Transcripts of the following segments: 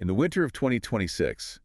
In the winter of 2026,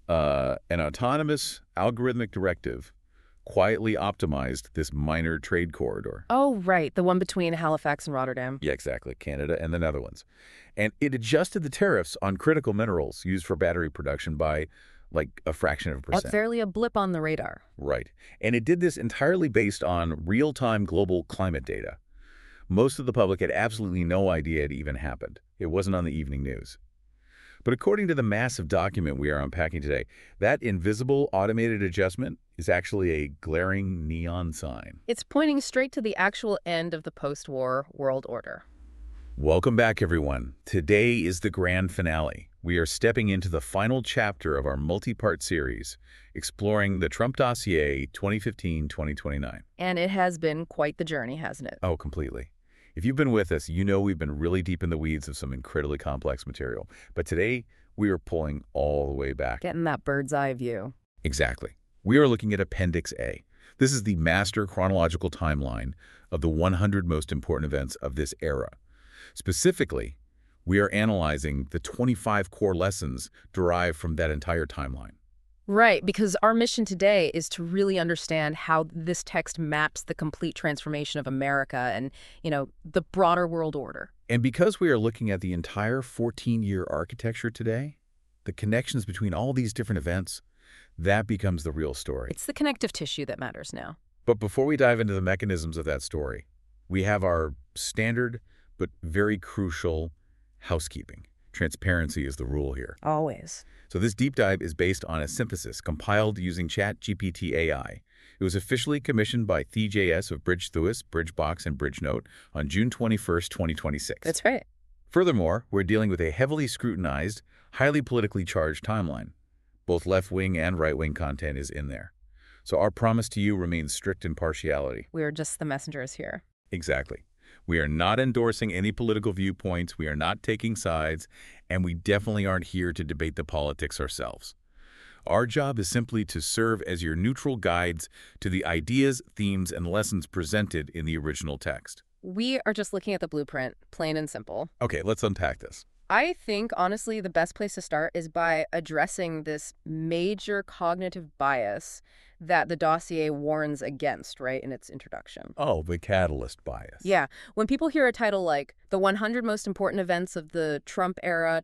an autonomous algorithmic directive quietly optimized this minor trade corridor. Oh, right. The one between Halifax and Rotterdam. Yeah, exactly. Canada and the Netherlands. And it adjusted the tariffs on critical minerals used for battery production by like a fraction of a percent. Barely a blip on the radar. Right. And it did this entirely based on real-time global climate data. Most of the public had absolutely no idea it even happened. It wasn't on the evening news. But according to the massive document we are unpacking today, that invisible automated adjustment is actually a glaring neon sign. It's pointing straight to the actual end of the post-war world order. Welcome back, everyone. Today is the grand finale. We are stepping into the final chapter of our multi-part series, exploring the Trump dossier 2015-2029. And it has been quite the journey, hasn't it? Oh, completely. If you've been with us, you know we've been really deep in the weeds of some incredibly complex material. But today, we are pulling all the way back. Getting that bird's eye view. Exactly. We are looking at Appendix A. This is the master chronological timeline of the 100 most important events of this era. Specifically, we are analyzing the 25 core lessons derived from that entire timeline. Right, because our mission today is to really understand how this text maps the complete transformation of America and, the broader world order. And because we are looking at the entire 14-year architecture today, the connections between all these different events, that becomes the real story. It's the connective tissue that matters now. But before we dive into the mechanisms of that story, we have our standard but very crucial housekeeping. Transparency is the rule here. Always. So this deep dive is based on a synthesis compiled using ChatGPT AI. It was officially commissioned by TJS of Bridge-Thuis, Bridgebox, and BridgeNote on June 21st, 2026. That's right. Furthermore, we're dealing with a heavily scrutinized, highly politically charged timeline. Both left-wing and right-wing content is in there. So our promise to you remains strict impartiality. We are just the messengers here. Exactly. We are not endorsing any political viewpoints, we are not taking sides, and we definitely aren't here to debate the politics ourselves. Our job is simply to serve as your neutral guides to the ideas, themes, and lessons presented in the original text. We are just looking at the blueprint, plain and simple. Okay, let's unpack this. I think, honestly, the best place to start is by addressing this major cognitive bias that the dossier warns against, right, in its introduction. Oh, the catalyst bias. Yeah. When people hear a title like The 100 Most Important Events of the Trump Era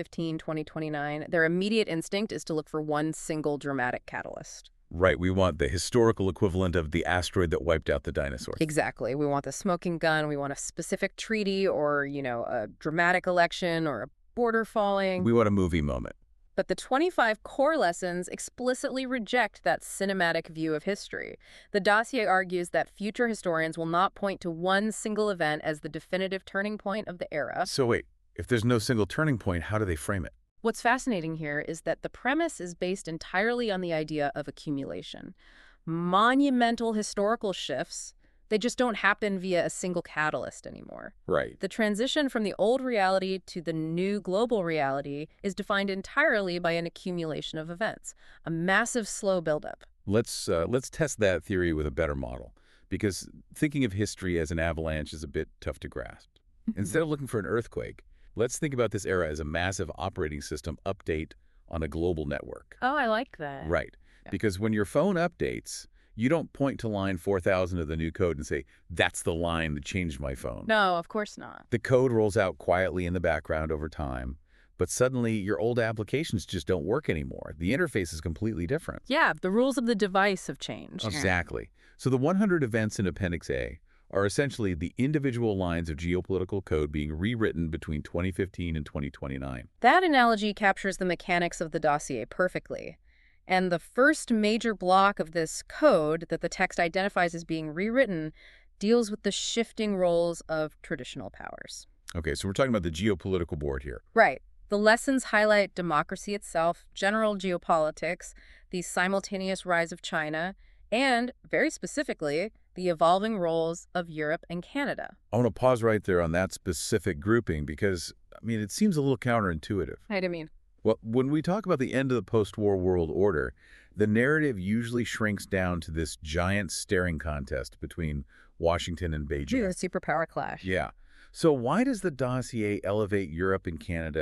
2015-2029, their immediate instinct is to look for one single dramatic catalyst. Right, we want the historical equivalent of the asteroid that wiped out the dinosaurs. Exactly. We want the smoking gun, we want a specific treaty or, a dramatic election or a border falling. We want a movie moment. But the 25 core lessons explicitly reject that cinematic view of history. The dossier argues that future historians will not point to one single event as the definitive turning point of the era. So wait, if there's no single turning point, how do they frame it? What's fascinating here is that the premise is based entirely on the idea of accumulation. Monumental historical shifts, they just don't happen via a single catalyst anymore. Right. The transition from the old reality to the new global reality is defined entirely by an accumulation of events, a massive slow buildup. Let's test that theory with a better model, because thinking of history as an avalanche is a bit tough to grasp. Instead of looking for an earthquake, let's think about this era as a massive operating system update on a global network. Oh, I like that. Right. Yeah. Because when your phone updates, you don't point to line 4000 of the new code and say, that's the line that changed my phone. No, of course not. The code rolls out quietly in the background over time, but suddenly your old applications just don't work anymore. The interface is completely different. Yeah, the rules of the device have changed. Exactly. So the 100 events in Appendix A are essentially the individual lines of geopolitical code being rewritten between 2015 and 2029. That analogy captures the mechanics of the dossier perfectly. And the first major block of this code that the text identifies as being rewritten deals with the shifting roles of traditional powers. Okay, so we're talking about the geopolitical board here. Right. The lessons highlight democracy itself, general geopolitics, the simultaneous rise of China, and, very specifically, the evolving roles of Europe and Canada. I want to pause right there on that specific grouping because, it seems a little counterintuitive. How do you mean? Well, when we talk about the end of the post-war world order, the narrative usually shrinks down to this giant staring contest between Washington and Beijing. The superpower clash. Yeah. So why does the dossier elevate Europe and Canada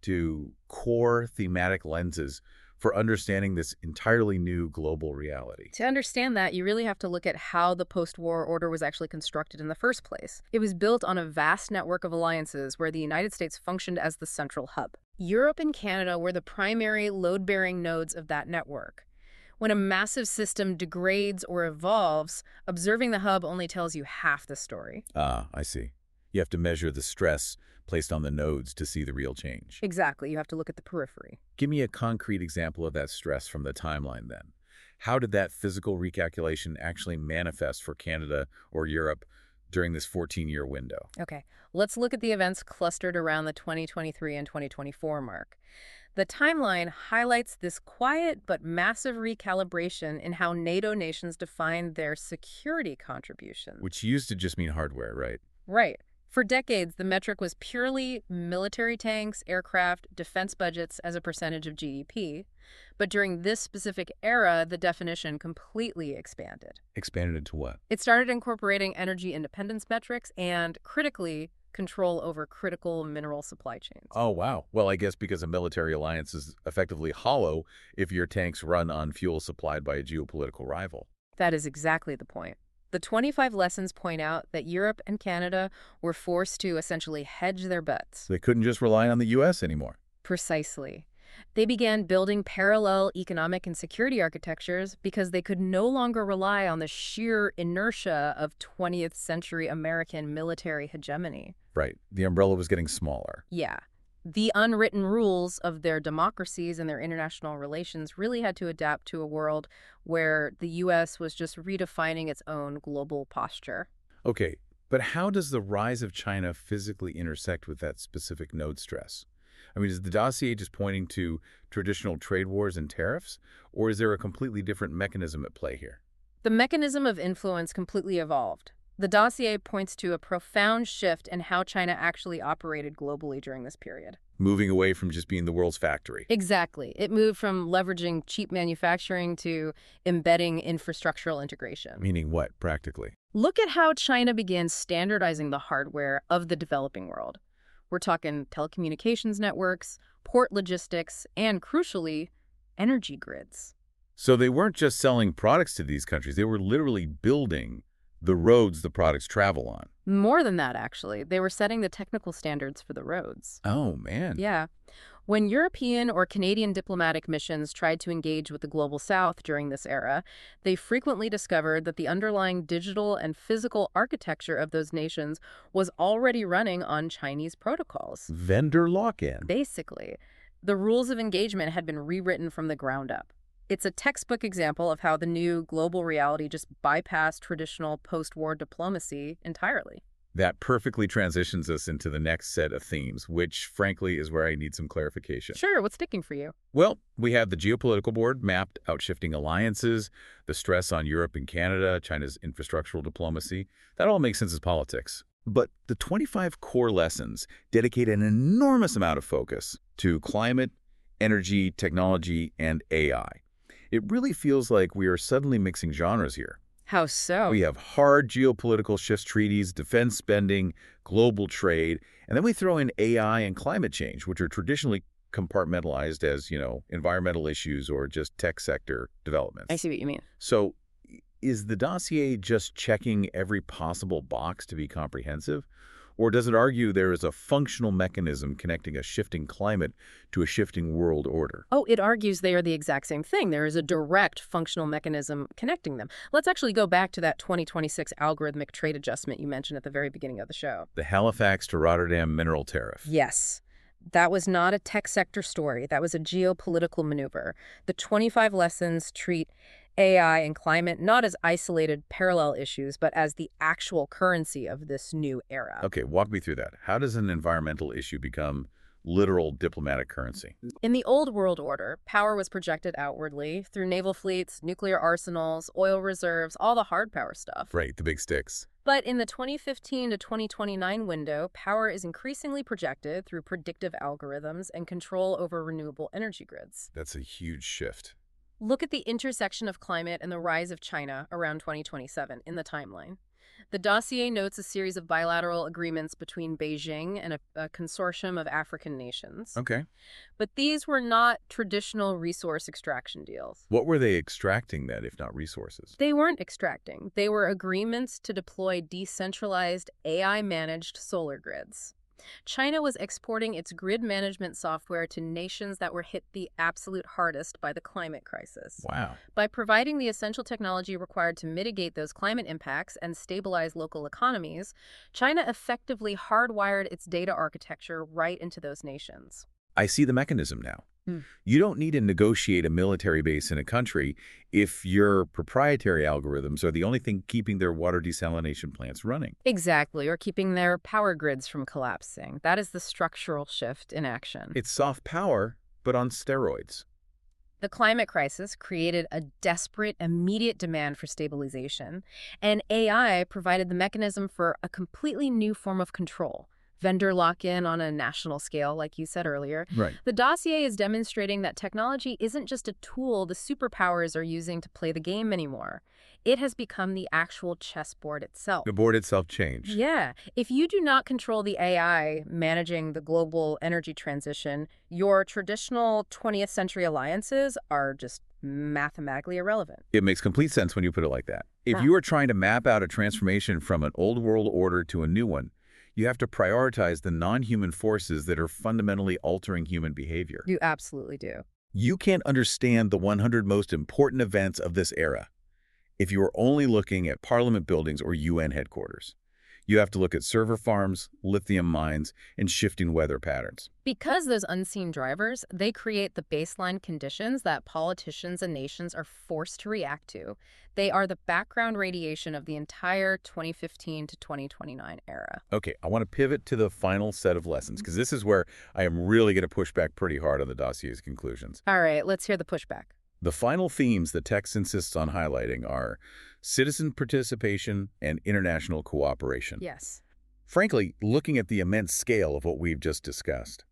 to core thematic lenses for understanding this entirely new global reality? To understand that, you really have to look at how the post-war order was actually constructed in the first place. It was built on a vast network of alliances where the United States functioned as the central hub. Europe and Canada were the primary load-bearing nodes of that network. When a massive system degrades or evolves, observing the hub only tells you half the story. Ah, I see. You have to measure the stress placed on the nodes to see the real change. Exactly, you have to look at the periphery. Give me a concrete example of that stress from the timeline then. How did that physical recalculation actually manifest for Canada or Europe during this 14-year window? Okay, let's look at the events clustered around the 2023 and 2024 mark. The timeline highlights this quiet but massive recalibration in how NATO nations define their security contributions. Which used to just mean hardware, right? Right. For decades, the metric was purely military tanks, aircraft, defense budgets as a percentage of GDP. But during this specific era, the definition completely expanded. Expanded into what? It started incorporating energy independence metrics and, critically, control over critical mineral supply chains. Oh, wow. Well, I guess because a military alliance is effectively hollow if your tanks run on fuel supplied by a geopolitical rival. That is exactly the point. The 25 lessons point out that Europe and Canada were forced to essentially hedge their bets. They couldn't just rely on the U.S. anymore. Precisely. They began building parallel economic and security architectures because they could no longer rely on the sheer inertia of 20th century American military hegemony. Right. The umbrella was getting smaller. Yeah. The unwritten rules of their democracies and their international relations really had to adapt to a world where the U.S. was just redefining its own global posture. Okay, but how does the rise of China physically intersect with that specific node stress? I mean, is the dossier just pointing to traditional trade wars and tariffs, or is there a completely different mechanism at play here? The mechanism of influence completely evolved. The dossier points to a profound shift in how China actually operated globally during this period. Moving away from just being the world's factory. Exactly. It moved from leveraging cheap manufacturing to embedding infrastructural integration. Meaning what, practically? Look at how China began standardizing the hardware of the developing world. We're talking telecommunications networks, port logistics, and, crucially, energy grids. So they weren't just selling products to these countries, they were literally building the roads the products travel on. More than that, actually. They were setting the technical standards for the roads. Oh, man. Yeah. When European or Canadian diplomatic missions tried to engage with the Global South during this era, they frequently discovered that the underlying digital and physical architecture of those nations was already running on Chinese protocols. Vendor lock-in. Basically, the rules of engagement had been rewritten from the ground up. It's a textbook example of how the new global reality just bypassed traditional post-war diplomacy entirely. That perfectly transitions us into the next set of themes, which, frankly, is where I need some clarification. Sure, what's sticking for you? Well, we have the geopolitical board mapped out shifting alliances, the stress on Europe and Canada, China's infrastructural diplomacy. That all makes sense as politics. But the 25 core lessons dedicate an enormous amount of focus to climate, energy, technology, and AI. It really feels like we are suddenly mixing genres here. How so? We have hard geopolitical shifts treaties, defense spending, global trade, and then we throw in AI and climate change, which are traditionally compartmentalized as, environmental issues or just tech sector developments. I see what you mean. So is the dossier just checking every possible box to be comprehensive? Or does it argue there is a functional mechanism connecting a shifting climate to a shifting world order? Oh, it argues they are the exact same thing. There is a direct functional mechanism connecting them. Let's actually go back to that 2026 algorithmic trade adjustment you mentioned at the very beginning of the show. The Halifax to Rotterdam mineral tariff. Yes. That was not a tech sector story. That was a geopolitical maneuver. The 25 lessons treat AI and climate not as isolated parallel issues, but as the actual currency of this new era. Okay, walk me through that. How does an environmental issue become literal diplomatic currency? In the old world order, power was projected outwardly through naval fleets, nuclear arsenals, oil reserves, all the hard power stuff. Right, the big sticks. But in the 2015 to 2029 window, power is increasingly projected through predictive algorithms and control over renewable energy grids. That's a huge shift. Look at the intersection of climate and the rise of China around 2027 in the timeline. The dossier notes a series of bilateral agreements between Beijing and a consortium of African nations. Okay. But these were not traditional resource extraction deals. What were they extracting then, if not resources? They weren't extracting. They were agreements to deploy decentralized AI-managed solar grids. China was exporting its grid management software to nations that were hit the absolute hardest by the climate crisis. Wow. By providing the essential technology required to mitigate those climate impacts and stabilize local economies, China effectively hardwired its data architecture right into those nations. I see the mechanism now. Hmm. You don't need to negotiate a military base in a country if your proprietary algorithms are the only thing keeping their water desalination plants running. Exactly, or keeping their power grids from collapsing. That is the structural shift in action. It's soft power, but on steroids. The climate crisis created a desperate, immediate demand for stabilization, and AI provided the mechanism for a completely new form of control. Vendor lock-in on a national scale, like you said earlier. Right. The dossier is demonstrating that technology isn't just a tool the superpowers are using to play the game anymore. It has become the actual chessboard itself. The board itself changed. Yeah. If you do not control the AI managing the global energy transition, your traditional 20th century alliances are just mathematically irrelevant. It makes complete sense when you put it like that. If you are trying to map out a transformation from an old world order to a new one, you have to prioritize the non-human forces that are fundamentally altering human behavior. You absolutely do. You can't understand the 100 most important events of this era if you are only looking at parliament buildings or UN headquarters. You have to look at server farms, lithium mines, and shifting weather patterns. Because those unseen drivers, they create the baseline conditions that politicians and nations are forced to react to. They are the background radiation of the entire 2015 to 2029 era. Okay, I want to pivot to the final set of lessons, because this is where I am really going to push back pretty hard on the dossier's conclusions. All right, let's hear the pushback. The final themes the text insists on highlighting are citizen participation and international cooperation. Yes. Frankly, looking at the immense scale of what we've just discussed,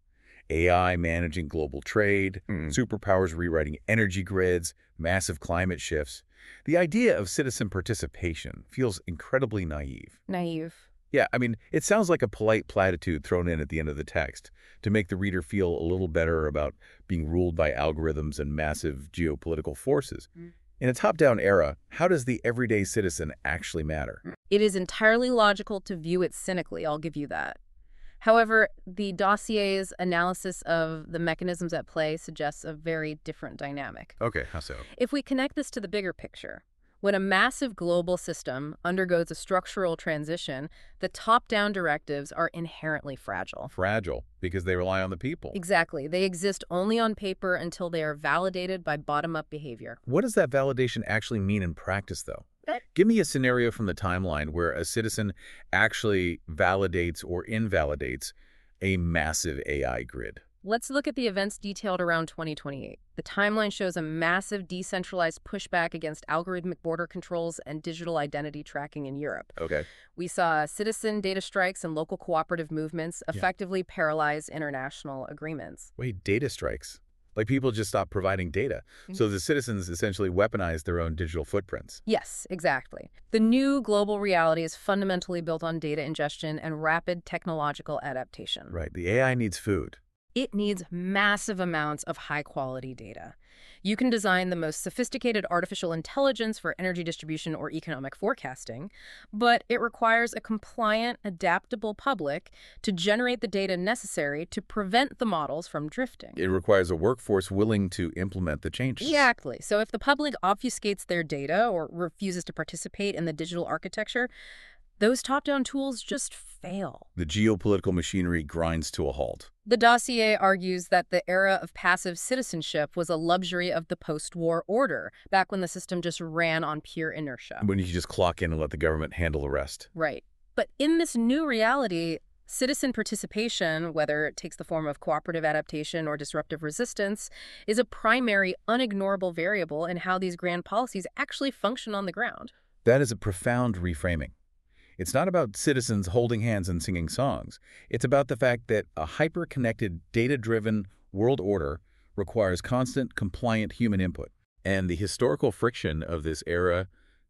AI managing global trade, superpowers rewriting energy grids, massive climate shifts, the idea of citizen participation feels incredibly naive. Naive. Yeah, I mean, it sounds like a polite platitude thrown in at the end of the text to make the reader feel a little better about being ruled by algorithms and massive geopolitical forces. In a top-down era, how does the everyday citizen actually matter? It is entirely logical to view it cynically, I'll give you that. However, the dossier's analysis of the mechanisms at play suggests a very different dynamic. Okay, how so? If we connect this to the bigger picture, when a massive global system undergoes a structural transition, the top-down directives are inherently fragile. Fragile, because they rely on the people. Exactly. They exist only on paper until they are validated by bottom-up behavior. What does that validation actually mean in practice, though? Give me a scenario from the timeline where a citizen actually validates or invalidates a massive AI grid. Let's look at the events detailed around 2028. The timeline shows a massive decentralized pushback against algorithmic border controls and digital identity tracking in Europe. Okay. We saw citizen data strikes and local cooperative movements effectively paralyze international agreements. Wait, data strikes? Like people just stop providing data. So the citizens essentially weaponize their own digital footprints. Yes, exactly. The new global reality is fundamentally built on data ingestion and rapid technological adaptation. Right. The AI needs food. It needs massive amounts of high-quality data. You can design the most sophisticated artificial intelligence for energy distribution or economic forecasting, but it requires a compliant, adaptable public to generate the data necessary to prevent the models from drifting. It requires a workforce willing to implement the changes. Exactly. So if the public obfuscates their data or refuses to participate in the digital architecture, those top-down tools just fail. The geopolitical machinery grinds to a halt. The dossier argues that the era of passive citizenship was a luxury of the post-war order, back when the system just ran on pure inertia. When you just clock in and let the government handle the rest. Right. But in this new reality, citizen participation, whether it takes the form of cooperative adaptation or disruptive resistance, is a primary, unignorable variable in how these grand policies actually function on the ground. That is a profound reframing. It's not about citizens holding hands and singing songs. It's about the fact that a hyper-connected, data-driven world order requires constant, compliant human input. And the historical friction of this era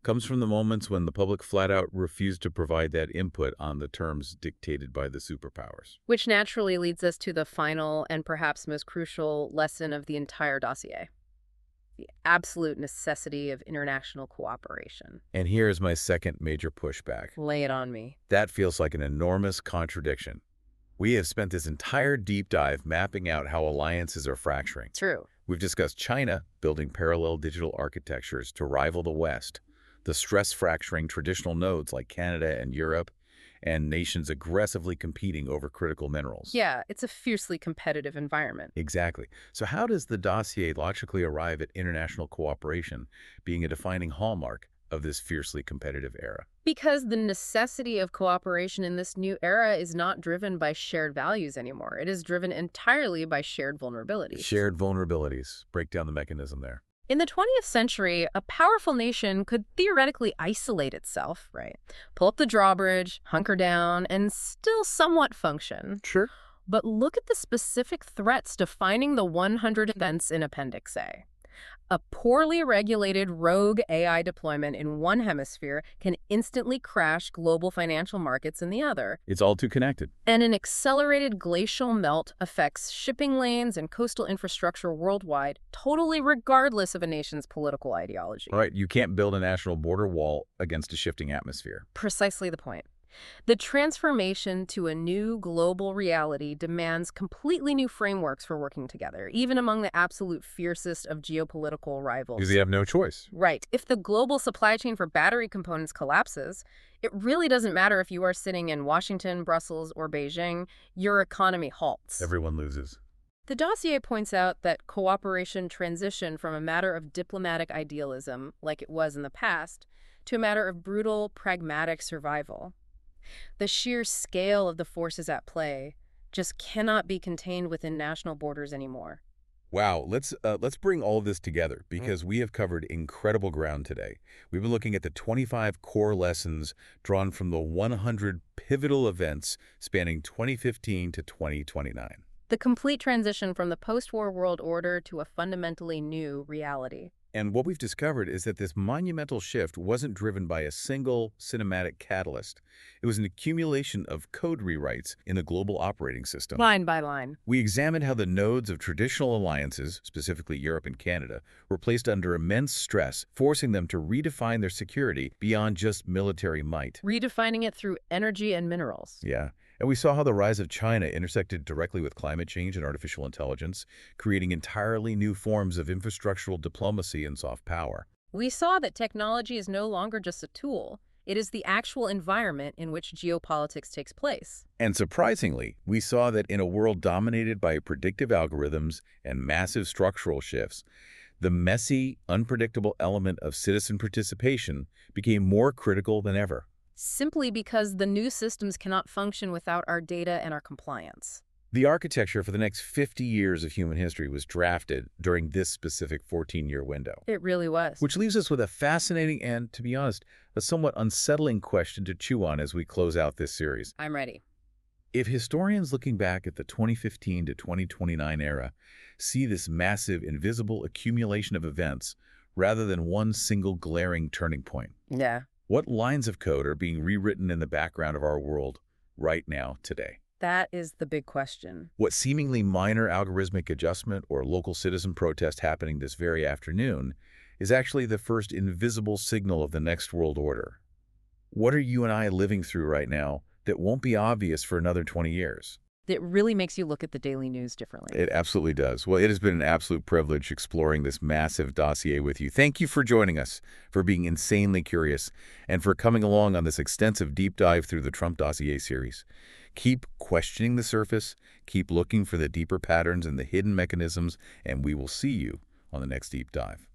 comes from the moments when the public flat out refused to provide that input on the terms dictated by the superpowers. Which naturally leads us to the final and perhaps most crucial lesson of the entire dossier: the absolute necessity of international cooperation. And here is my second major pushback. Lay it on me. That feels like an enormous contradiction. We have spent this entire deep dive mapping out how alliances are fracturing. True. We've discussed China building parallel digital architectures to rival the West, the stress-fracturing traditional nodes like Canada and Europe, and nations aggressively competing over critical minerals. Yeah, it's a fiercely competitive environment. Exactly. So how does the dossier logically arrive at international cooperation being a defining hallmark of this fiercely competitive era? Because the necessity of cooperation in this new era is not driven by shared values anymore. It is driven entirely by shared vulnerabilities. Shared vulnerabilities. Break down the mechanism there. In the 20th century, a powerful nation could theoretically isolate itself, right? Pull up the drawbridge, hunker down, and still somewhat function. Sure. But look at the specific threats defining the 100 events in Appendix A. A poorly regulated rogue AI deployment in one hemisphere can instantly crash global financial markets in the other. It's all too connected. And an accelerated glacial melt affects shipping lanes and coastal infrastructure worldwide, totally regardless of a nation's political ideology. Right. You can't build a national border wall against a shifting atmosphere. Precisely the point. The transformation to a new global reality demands completely new frameworks for working together, even among the absolute fiercest of geopolitical rivals. Because they have no choice. Right. If the global supply chain for battery components collapses, it really doesn't matter if you are sitting in Washington, Brussels, or Beijing, your economy halts. Everyone loses. The dossier points out that cooperation transitioned from a matter of diplomatic idealism, like it was in the past, to a matter of brutal, pragmatic survival. The sheer scale of the forces at play just cannot be contained within national borders anymore. Wow, let's bring all of this together because we have covered incredible ground today. We've been looking at the 25 core lessons drawn from the 100 pivotal events spanning 2015 to 2029. The complete transition from the post-war world order to a fundamentally new reality. And what we've discovered is that this monumental shift wasn't driven by a single cinematic catalyst. It was an accumulation of code rewrites in the global operating system. Line by line. We examined how the nodes of traditional alliances, specifically Europe and Canada, were placed under immense stress, forcing them to redefine their security beyond just military might. Redefining it through energy and minerals. Yeah. And we saw how the rise of China intersected directly with climate change and artificial intelligence, creating entirely new forms of infrastructural diplomacy and soft power. We saw that technology is no longer just a tool. It is the actual environment in which geopolitics takes place. And surprisingly, we saw that in a world dominated by predictive algorithms and massive structural shifts, the messy, unpredictable element of citizen participation became more critical than ever. Simply because the new systems cannot function without our data and our compliance. The architecture for the next 50 years of human history was drafted during this specific 14-year window. It really was. Which leaves us with a fascinating and, to be honest, a somewhat unsettling question to chew on as we close out this series. I'm ready. If historians looking back at the 2015 to 2029 era see this massive, invisible accumulation of events rather than one single glaring turning point, Yeah. what lines of code are being rewritten in the background of our world right now, today? That is the big question. What seemingly minor algorithmic adjustment or local citizen protest happening this very afternoon is actually the first invisible signal of the next world order. What are you and I living through right now that won't be obvious for another 20 years? It really makes you look at the daily news differently. It absolutely does. Well, it has been an absolute privilege exploring this massive dossier with you. Thank you for joining us, for being insanely curious, and for coming along on this extensive deep dive through the Trump dossier series. Keep questioning the surface, keep looking for the deeper patterns and the hidden mechanisms, and we will see you on the next deep dive.